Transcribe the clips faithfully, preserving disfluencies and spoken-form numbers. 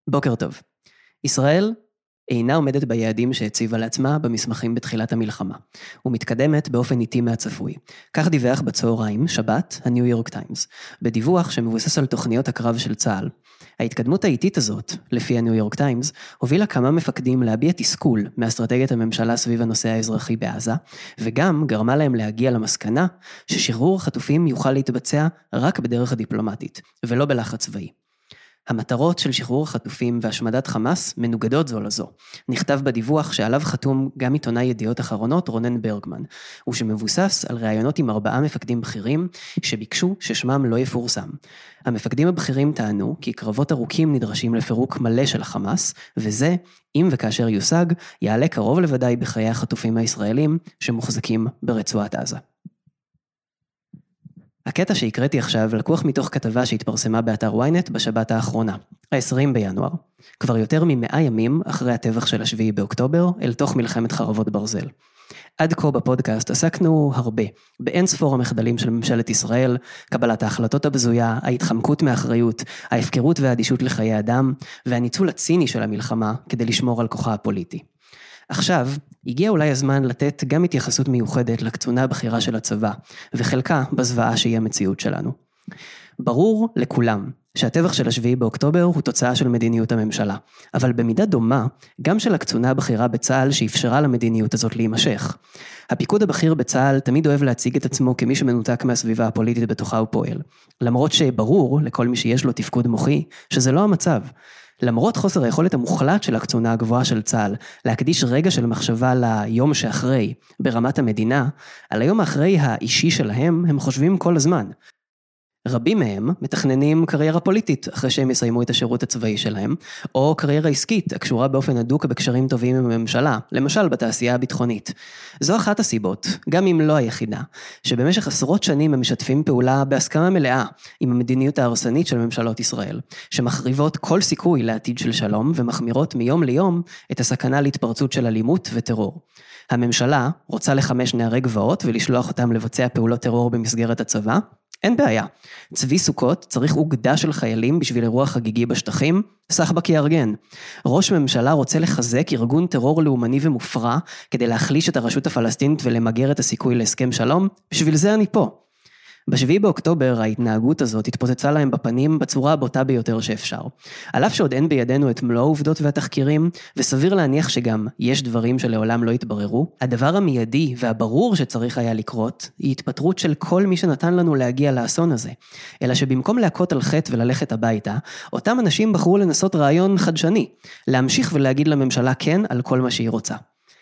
בוקר טוב. ישראל אינה עומדת ביעדים שהציבה לעצמה במסמכים בתחילת המלחמה, ומתקדמת באופן איטי מהצפוי. כך דיווח בצהריים, שבת, הניו יורק טיימס, בדיווח שמבוסס על תוכניות הקרב של צה"ל. ההתקדמות האיטית הזאת, לפי הניו יורק טיימס, הובילה כמה מפקדים להביע תסכול מאסטרטגיית הממשלה סביב הנושא האזרחי בעזה, וגם גרמה להם להגיע למסקנה ששחרור החטופים יוכל להתבצע רק בדרך הדיפלומטית, ולא בלחץ צבאי. המטרות של שחרור החטופים והשמדת חמאס מנוגדות זו לזו. נכתב בדיווח שעליו חתום גם עיתונאי ידיעות אחרונות רונן ברגמן, ושמבוסס על ראיונות עם ארבעה מפקדים בכירים שביקשו ששמם לא יפורסם. המפקדים הבכירים טענו כי קרבות ארוכים נדרשים לפירוק מלא של החמאס, וזה, אם וכאשר יושג, יעלה קרוב לוודאי בחיי החטופים הישראלים שמוחזקים ברצועת עזה. הקטע שהקראתי עכשיו לקוח מתוך כתבה שהתפרסמה באתר וויינט בשבת האחרונה, ה-עשרים בינואר, כבר יותר ממאה ימים אחרי הטבח של השביעי באוקטובר, אל תוך מלחמת חרבות ברזל. עד כה בפודקאסט עסקנו הרבה, באין ספור המחדלים של ממשלת ישראל, קבלת ההחלטות הבזויה, ההתחמקות מאחריות, ההפקרות והאדישות לחיי אדם, והניצול הציני של המלחמה כדי לשמור על כוחה הפוליטי. עכשיו, הגיע אולי הזמן לתת גם התייחסות מיוחדת לקצונה הבכירה של הצבא, וחלקה בזוועה שהיא המציאות שלנו. ברור לכולם שהטבח של השביעי באוקטובר הוא תוצאה של מדיניות הממשלה, אבל במידה דומה, גם של הקצונה הבכירה בצה"ל שאפשרה למדיניות הזאת להימשך. הפיקוד הבכיר בצה"ל תמיד אוהב להציג את עצמו כמי שמנותק מהסביבה הפוליטית בתוכה הוא פועל, למרות שברור לכל מי שיש לו תפקוד מוחי שזה לא המצב. למרות חוסר היכולת המוחלט של הקצונה הגבוהה של צה"ל, להקדיש רגע של מחשבה ליום שאחרי, ברמת המדינה, על היום האחרי האישי שלהם, הם חושבים כל הזמן. רבים מהם מתכננים קריירה פוליטית אחרי שהם יסיימו את השירות הצבאי שלהם, או קריירה עסקית הקשורה באופן הדוק בקשרים טובים עם הממשלה, למשל בתעשייה הביטחונית. זו אחת הסיבות, גם אם לא היחידה, שבמשך עשרות שנים הם משתפים פעולה בהסכמה מלאה עם המדיניות ההרסנית של ממשלות ישראל, שמחריבות כל סיכוי לעתיד של שלום ומחמירות מיום ליום את הסכנה להתפרצות של אלימות וטרור. הממשלה רוצה לחמש נערי גבעות ולשלוח אותם לבצע פעולות טרור במסגרת הצבא, אין בעיה. צבי סוכות צריך אוגדה של חיילים בשביל אירוע חגיגי בשטחים, סחבק יארגן. ראש ממשלה רוצה לחזק ארגון טרור לאומני ומופרע, כדי להחליש את הרשות הפלסטינית ולמגר את הסיכוי להסכם שלום, בשביל זה אני פה. בשביעי באוקטובר ההתנהגות הזאת התפוצצה להם בפנים בצורה הבוטה ביותר שאפשר. על אף שעוד אין בידינו את מלוא העובדות והתחקירים, וסביר להניח שגם יש דברים שלעולם לא יתבררו, הדבר המיידי והברור שצריך היה לקרות, היא התפטרות של כל מי שנתן לנו להגיע לאסון הזה. אלא שבמקום להכות על חטא וללכת הביתה, אותם אנשים בחרו לנסות רעיון חדשני, להמשיך ולהגיד לממשלה כן על כל מה שהיא רוצה.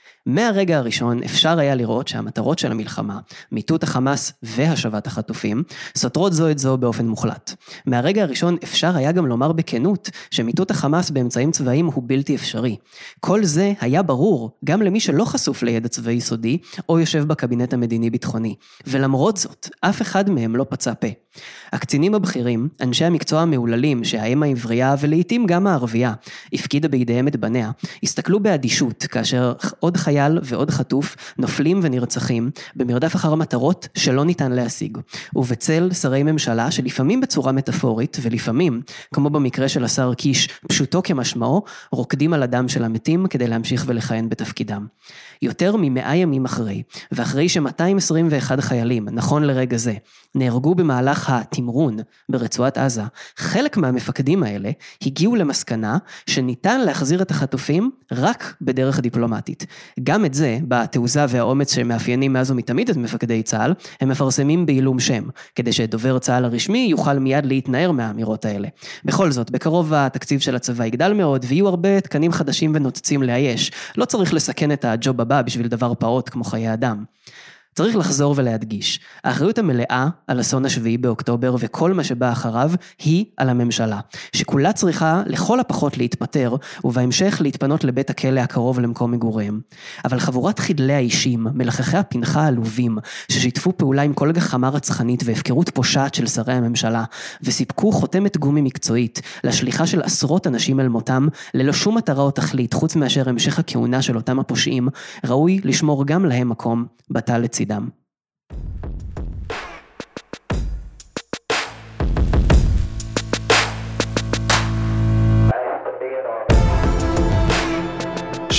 מהרגע הראשון אפשר היה לראות שהמטרות של המלחמה, מיטוט החמאס והשבת החטופים, סותרות זו את זו באופן מוחלט. מהרגע הראשון אפשר היה גם לומר בכנות שמיטוט החמאס באמצעים צבאיים הוא בלתי אפשרי. כל זה היה ברור גם למי שלא חשוף לידע צבאי סודי או יושב בקבינט המדיני ביטחוני. ולמרות זאת, אף אחד מהם לא פצע פה. הקצינים הבכירים, אנשי המקצוע המעוללים שהאם העברייה ולעיתים גם הערבייה הפקידה בידיהם את בניה, הסתכלו באדישות כאשר עוד חייל ועוד חטוף נופלים ונרצחים במרדף אחר המטרות שלא ניתן להשיג. ובצל שרי ממשלה שלפעמים בצורה מטאפורית ולפעמים, כמו במקרה של השר קיש, פשוטו כמשמעו, רוקדים על הדם של המתים כדי להמשיך ולכהן בתפקידם. יותר ממאה ימים אחרי, ואחרי ש-מאתיים עשרים ואחד חיילים, נכון לרגע זה, נהרגו במהלך התמרון ברצועת עזה, חלק מהמפקדים האלה הגיעו למסקנה שניתן להחזיר את החטופים רק בדרך דיפלומטית. גם את זה, בתעוזה והאומץ שמאפיינים מאז ומתמיד את מפקדי צה"ל, הם מפרסמים בעילום שם, כדי שדובר צה"ל הרשמי יוכל מיד להתנער מהאמירות האלה. בכל זאת, בקרוב התקציב של הצבא יגדל מאוד, ויהיו הרבה תקנים חדשים ונוצצים לאייש. לא צריך לסכן את הג'וב הבא בשביל דבר פעוט כמו חיי אדם. צריך לחזור ולהדגיש, האחריות המלאה על אסון השביעי באוקטובר וכל מה שבא אחריו היא על הממשלה, שכולה צריכה לכל הפחות להתפטר ובהמשך להתפנות לבית הכלא הקרוב למקום מגוריהם. אבל חבורת חדלי האישים, מלחכי הפנחה העלובים, ששיתפו פעולה עם כל גחמה רצחנית והפקרות פושעת של שרי הממשלה, וסיפקו חותמת גומי מקצועית לשליחה של עשרות אנשים אל מותם, ללא שום מטרה או תכלית חוץ מאשר המשך הכהונה של אותם הפושעים, ראוי לשמור גם להם מקום בתא לצידם.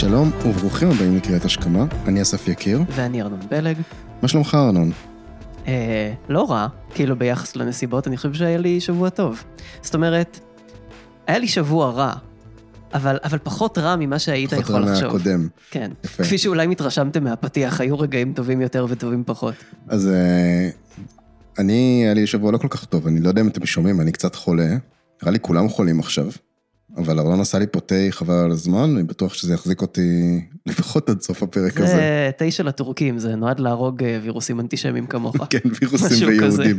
שלום וברוכים הבאים לקריאת השכמה, אני אסף יקיר. ואני ארנון בלג. מה שלומך ארנון? אה, לא רע, כאילו ביחס לנסיבות, אני חושב שהיה לי שבוע טוב. זאת אומרת, היה לי שבוע רע, אבל, אבל פחות רע ממה שהיית יכול לחשוב. פחות רע מהקודם. כן, יפה. כפי שאולי מתרשמתם מהפתיח, היו רגעים טובים יותר וטובים פחות. אז אני, היה לי שבוע לא כל כך טוב, אני לא יודע אם אתם שומעים, אני קצת חולה, נראה לי כולם חולים עכשיו. אבל ארנון עשה לי פה תה חבל על הזמן, אני בטוח שזה יחזיק אותי לפחות עד סוף הפרק הזה. זה תה של הטורקים, זה נועד להרוג וירוסים אנטישמיים כמוך. כן, וירוסים ויהודים.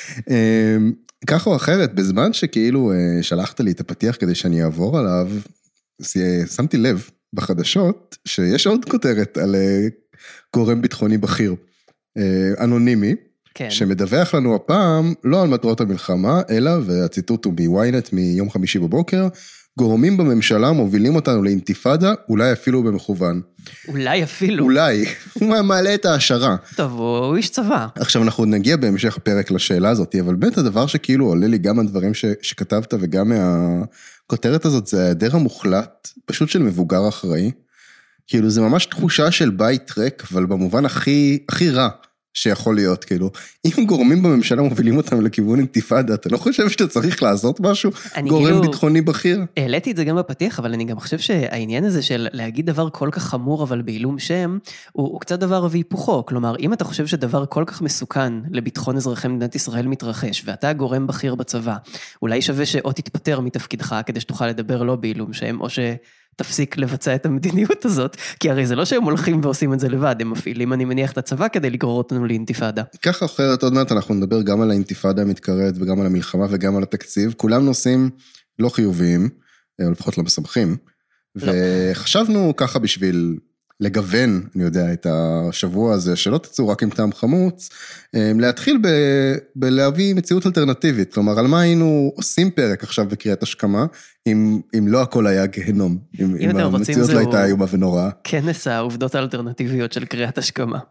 כך או אחרת, בזמן שכאילו שלחת לי את הפתיח כדי שאני אעבור עליו, שמתי לב בחדשות שיש עוד כותרת על גורם ביטחוני בכיר, אנונימי, כן. שמדווח לנו הפעם לא על מטרות המלחמה, אלא, והציטוט הוא ב-ynet מיום חמישי בבוקר, גורמים בממשלה מובילים אותנו לאינתיפאדה, אולי אפילו במכוון. אולי אפילו. אולי, הוא מעלה את ההשערה. טוב, הוא איש צבא. עכשיו אנחנו נגיע בהמשך הפרק לשאלה הזאת, אבל באמת הדבר שכאילו עולה לי גם הדברים ש, שכתבת וגם מהכותרת הזאת, זה ההיעדר המוחלט, פשוט של מבוגר אחראי. כאילו זה ממש תחושה של בית ריק, אבל במובן הכי, הכי רע. שיכול להיות, כאילו, אם גורמים בממשלה מובילים אותם לכיוון אינתיפאדה, אתה לא חושב שאתה צריך לעשות משהו? גורם כאילו, ביטחוני בכיר? העליתי את זה גם בפתיח, אבל אני גם חושב שהעניין הזה של להגיד דבר כל כך חמור, אבל בעילום שם, הוא, הוא קצת דבר והיפוכו. כלומר, אם אתה חושב שדבר כל כך מסוכן לביטחון אזרחי מדינת ישראל מתרחש, ואתה גורם בכיר בצבא, אולי שווה שאו תתפטר מתפקידך, כדי שתוכל לדבר לא בעילום שם, או ש... תפסיק לבצע את המדיניות הזאת, כי הרי זה לא שהם הולכים ועושים את זה לבד, הם מפעילים, אני מניח, את הצבא כדי לגרור אותנו לאינתיפאדה. ככה אחרת עוד מעט אנחנו נדבר גם על האינתיפאדה המתקראת, וגם על המלחמה וגם על התקציב, כולם נושאים לא חיוביים, או לפחות לא משמחים, לא. וחשבנו ככה בשביל לגוון, אני יודע, את השבוע הזה, שלא תצאו רק עם טעם חמוץ, להתחיל ב, בלהביא מציאות אלטרנטיבית, כלומר, על מה היינו עושים פרק עכשיו בקריאת השכמה, אם, אם לא הכל היה גהנום, אם, אם המציאות לא הייתה איומה ונוראה. כנס העובדות האלטרנטיביות של קריאת השכמה.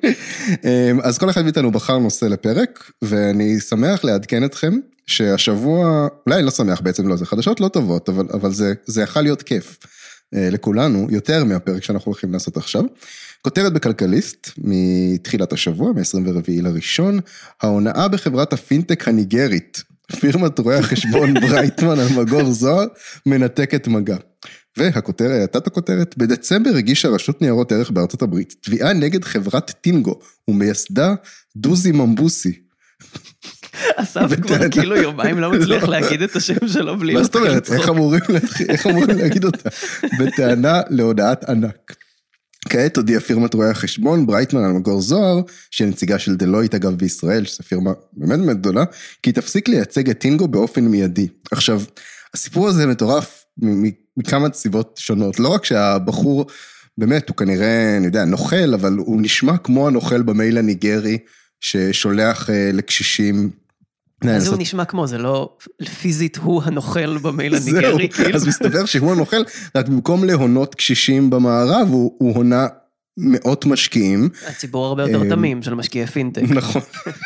אז כל אחד מאיתנו בחר נושא לפרק, ואני שמח לעדכן אתכם, שהשבוע, אולי אני לא שמח בעצם, לא, זה חדשות לא טובות, אבל, אבל זה, זה יכול להיות כיף. לכולנו, יותר מהפרק שאנחנו הולכים לעשות עכשיו. כותרת בכלכליסט, מתחילת השבוע, מ-עשרים וארבעה לראשון, ההונאה בחברת הפינטק הניגרית, פירמת רואי החשבון ברייטמן על מגור זוהר, מנתקת מגע. והכותרת, הייתה הכותרת, בדצמבר הגישה רשות ניירות ערך בארצות הברית, תביעה נגד חברת טינגו, ומייסדה דוזי ממבוסי. אסף כבר כאילו יומיים לא מצליח להגיד את השם שלו בלי... מה זאת אומרת? איך אמורים להגיד אותה? בטענה להודעת ענק. כעת הודיעה פירמת רואי החשבון, ברייטמן על מגור זוהר, שהיא נציגה של דלויט אגב בישראל, שזו פירמה באמת באמת גדולה, כי היא תפסיק לייצג את טינגו באופן מיידי. עכשיו, הסיפור הזה מטורף מכמה סיבות שונות, לא רק שהבחור באמת הוא כנראה, אני יודע, נוכל, אבל הוא נשמע כמו הנוכל במייל הניגרי, ששולח לקשישים. אז הוא נשמע כמו, זה לא פיזית הוא הנוכל במייל הניגרי. אז מסתבר שהוא הנוכל, רק במקום להונות קשישים במערב, הוא הונה מאות משקיעים. הציבור הרבה יותר תמים של משקיעי פינטק. נכון.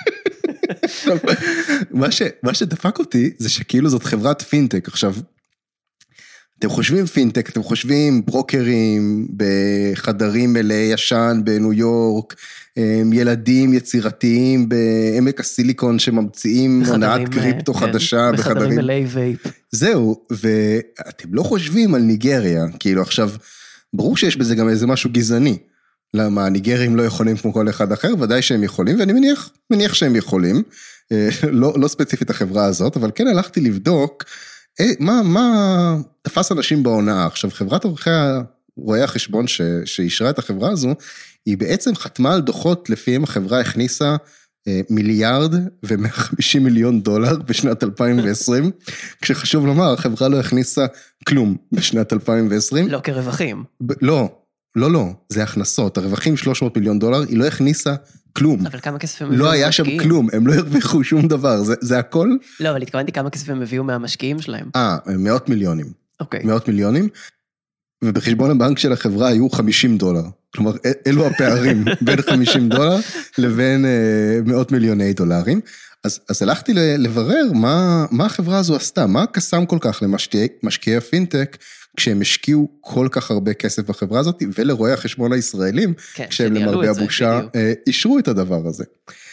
מה שדפק אותי, זה שכאילו זאת חברת פינטק. עכשיו, אתם חושבים פינטק, אתם חושבים ברוקרים בחדרים מלאי ישן בניו יורק, ילדים יצירתיים בעמק הסיליקון שממציאים הונאת קריפטו חדשה. בחדרים מלאי וייפ. זהו, ואתם לא חושבים על ניגריה, כאילו עכשיו, ברור שיש בזה גם איזה משהו גזעני, למה הניגרים לא יכולים כמו כל אחד אחר, ודאי שהם יכולים, ואני מניח, מניח שהם יכולים, לא, לא ספציפית החברה הזאת, אבל כן הלכתי לבדוק, מה, מה תפס אנשים בהונאה? עכשיו, חברת רואי החשבון שאישרה את החברה הזו, היא בעצם חתמה על דוחות לפיהם החברה הכניסה מיליארד ומאה וחמישים מיליון דולר בשנת אלפיים ועשרים, כשחשוב לומר, החברה לא הכניסה כלום בשנת אלפיים ועשרים. לא כרווחים. לא, לא, לא, זה הכנסות, הרווחים שלוש מאות מיליון דולר, היא לא הכניסה כלום. אבל כמה כסף הם הביאו מהמשקיעים? לא היה שם כלום, הם לא הרוויחו שום דבר, זה, זה הכל? לא, אבל התכוונתי כמה כסף הם הביאו מהמשקיעים שלהם. אה, מאות מיליונים. אוקיי. מאות מיליונים, ובחשבון הבנק של החברה היו חמישים דולר. כלומר, אלו הפערים בין חמישים דולר לבין מאות מיליוני דולרים. אז, אז הלכתי לברר מה, מה החברה הזו עשתה, מה קסם כל כך למשקיעי הפינטק, כשהם השקיעו כל כך הרבה כסף בחברה הזאת, ולרואי החשבון הישראלים, כן, כשהם למרבה הבושה, אישרו את הדבר הזה.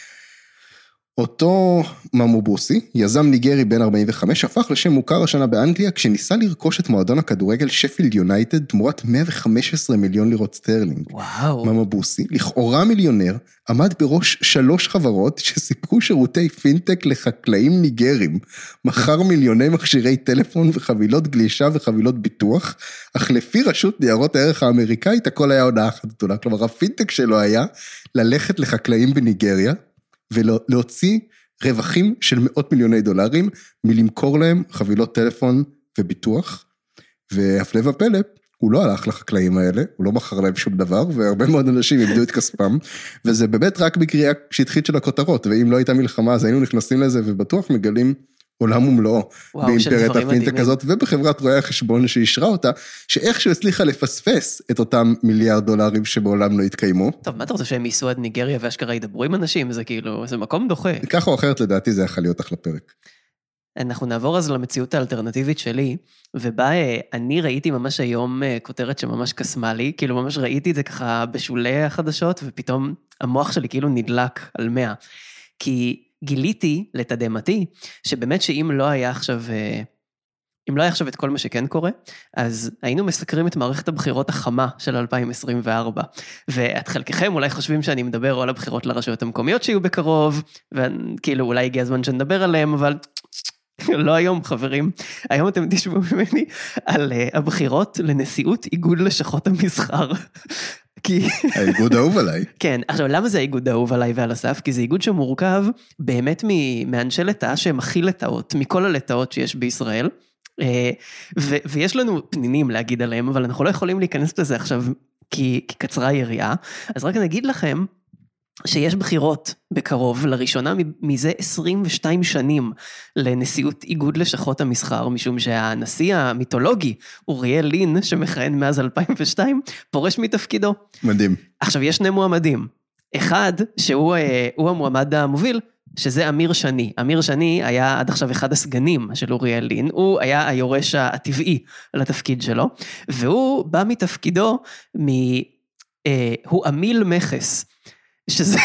אותו ממובוסי, יזם ניגרי בן ארבעים וחמש, הפך לשם מוכר השנה באנגליה, כשניסה לרכוש את מועדון הכדורגל שפילד יונייטד, תמורת מאה וחמש עשרה מיליון לירות סטרלינג. וואו. ממובוסי, לכאורה מיליונר, עמד בראש שלוש חברות, שסיפקו שירותי פינטק לחקלאים ניגרים, מכר מיליוני מכשירי טלפון וחבילות גלישה וחבילות ביטוח, אך לפי רשות ניירות הערך האמריקאית, הכל היה הונאה אחת גדולה. כלומר, הפינטק שלו היה ללכת לחקלאים בניגריה, ולהוציא רווחים של מאות מיליוני דולרים, מלמכור להם חבילות טלפון וביטוח, והפלא ופלא, הוא לא הלך לחקלאים האלה, הוא לא מכר להם שום דבר, והרבה מאוד אנשים איבדו את כספם, וזה באמת רק בקריאה שטחית של הכותרות, ואם לא הייתה מלחמה, אז היינו נכנסים לזה, ובטוח מגלים עולם ומלואו, באימפריית הפינטק הזאת, ובחברת רואי החשבון שאישרה אותה, שאיכשהו הצליחה לפספס את אותם מיליארד דולרים שבעולם לא התקיימו. טוב, מה אתה רוצה שהם ייסעו עד ניגריה ואשכרה ידברו עם אנשים? זה כאילו, זה מקום דוחה. כך או אחרת, לדעתי, זה יכול להיות אחלה פרק. אנחנו נעבור אז למציאות האלטרנטיבית שלי, ובה אני ראיתי ממש היום כותרת שממש קסמה לי, כאילו ממש ראיתי את זה ככה בשולי החדשות, ופתאום המוח שלי כאילו נדלק על מאה. כי גיליתי לתדהמתי, שבאמת שאם לא היה עכשיו, אם לא היה עכשיו את כל מה שכן קורה, אז היינו מסקרים את מערכת הבחירות החמה של אלפיים עשרים וארבע, ואת חלקכם אולי חושבים שאני מדבר או על הבחירות לרשויות המקומיות שיהיו בקרוב, וכאילו אולי הגיע הזמן שנדבר עליהם, אבל לא היום חברים, היום אתם תשמעו ממני על הבחירות לנשיאות איגוד לשכות המסחר. כי... האיגוד האהוב עליי. כן, עכשיו למה זה האיגוד האהוב עליי ועל הסף? כי זה איגוד שמורכב באמת מאנשי לטאה שמכיל לטאות, מכל הלטאות שיש בישראל, ו- ויש לנו פנינים להגיד עליהם, אבל אנחנו לא יכולים להיכנס לזה עכשיו, כי, כי קצרה היריעה, אז רק נגיד לכם, שיש בחירות בקרוב, לראשונה מזה עשרים ושתיים שנים, לנשיאות איגוד לשכות המסחר, משום שהנשיא המיתולוגי, אוריאל לין, שמכהן מאז אלפיים ושתיים, פורש מתפקידו. מדהים. עכשיו, יש שני מועמדים. אחד, שהוא הוא המועמד המוביל, שזה אמיר שני. אמיר שני היה עד עכשיו אחד הסגנים של אוריאל לין, הוא היה היורש הטבעי לתפקיד שלו, והוא בא מתפקידו, מ, אה, הוא אמיל מכס, שזה,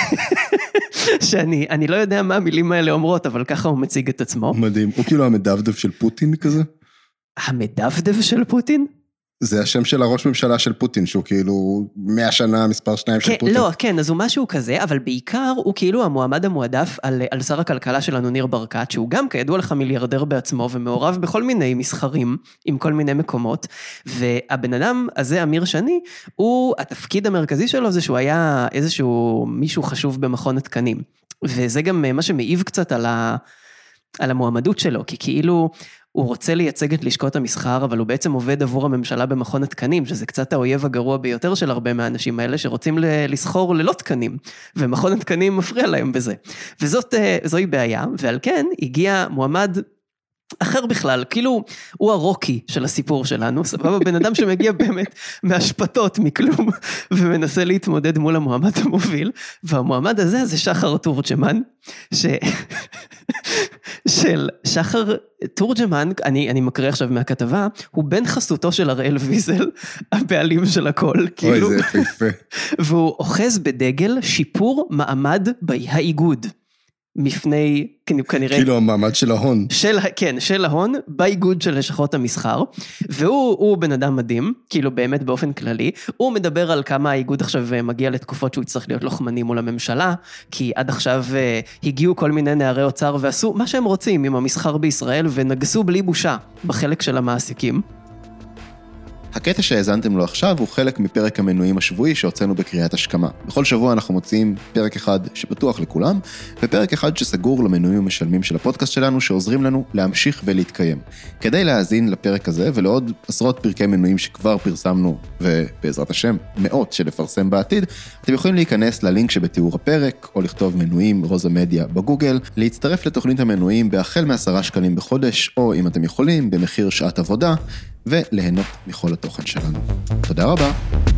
שאני, אני לא יודע מה המילים האלה אומרות, אבל ככה הוא מציג את עצמו. מדהים, הוא כאילו המדבדב של פוטין כזה? המדבדב של פוטין? זה השם של הראש ממשלה של פוטין, שהוא כאילו מאה שנה מספר שניים של פוטין. לא, כן, אז הוא משהו כזה, אבל בעיקר הוא כאילו המועמד המועדף על, על שר הכלכלה שלנו ניר ברקת, שהוא גם כידוע לך מיליארדר בעצמו, ומעורב בכל מיני מסחרים, עם כל מיני מקומות, והבן אדם הזה, אמיר שני, הוא, התפקיד המרכזי שלו זה שהוא היה איזשהו מישהו חשוב במכון התקנים, וזה גם מה שמעיב קצת על, ה, על המועמדות שלו, כי כאילו... הוא רוצה לייצג את לשכות המסחר, אבל הוא בעצם עובד עבור הממשלה במכון התקנים, שזה קצת האויב הגרוע ביותר של הרבה מהאנשים האלה, שרוצים לסחור ללא תקנים, ומכון התקנים מפריע להם בזה. וזאת, זוהי בעיה, ועל כן הגיע מועמד אחר בכלל, כאילו הוא הרוקי של הסיפור שלנו, סבבה, בן אדם שמגיע באמת מהשפטות, מכלום, ומנסה להתמודד מול המועמד המוביל, והמועמד הזה זה שחר תורג'מן, ש... של שחר תורג'מן, אני, אני מקריא עכשיו מהכתבה, הוא בן חסותו של אראל ויזל, הבעלים של הכל, אוי, כאילו, זה יפה יפה. והוא אוחז בדגל שיפור מעמד בהאיגוד, מפני, כנראה... כאילו המעמד של ההון. של, כן, של ההון, באיגוד של לשכות המסחר, והוא הוא בן אדם מדהים, כאילו באמת באופן כללי, הוא מדבר על כמה האיגוד עכשיו מגיע לתקופות שהוא יצטרך להיות לוחמני מול הממשלה, כי עד עכשיו הגיעו כל מיני נערי אוצר ועשו מה שהם רוצים עם המסחר בישראל, ונגסו בלי בושה בחלק של המעסיקים. הקטע שהאזנתם לו עכשיו הוא חלק מפרק המנויים השבועי שהוצאנו בקריאת השכמה. בכל שבוע אנחנו מוצאים פרק אחד שפתוח לכולם, ופרק אחד שסגור למנויים המשלמים של הפודקאסט שלנו, שעוזרים לנו להמשיך ולהתקיים. כדי להאזין לפרק הזה ולעוד עשרות פרקי מנויים שכבר פרסמנו, ובעזרת השם מאות שלפרסם בעתיד, אתם יכולים להיכנס ללינק שבתיאור הפרק, או לכתוב מנויים רוזה מדיה בגוגל, להצטרף לתוכנית המנויים בהחל מעשרה שקלים בחודש, או אם אתם יכולים במחיר שעת עבודה, וליהנות מכל התוכן שלנו. תודה רבה.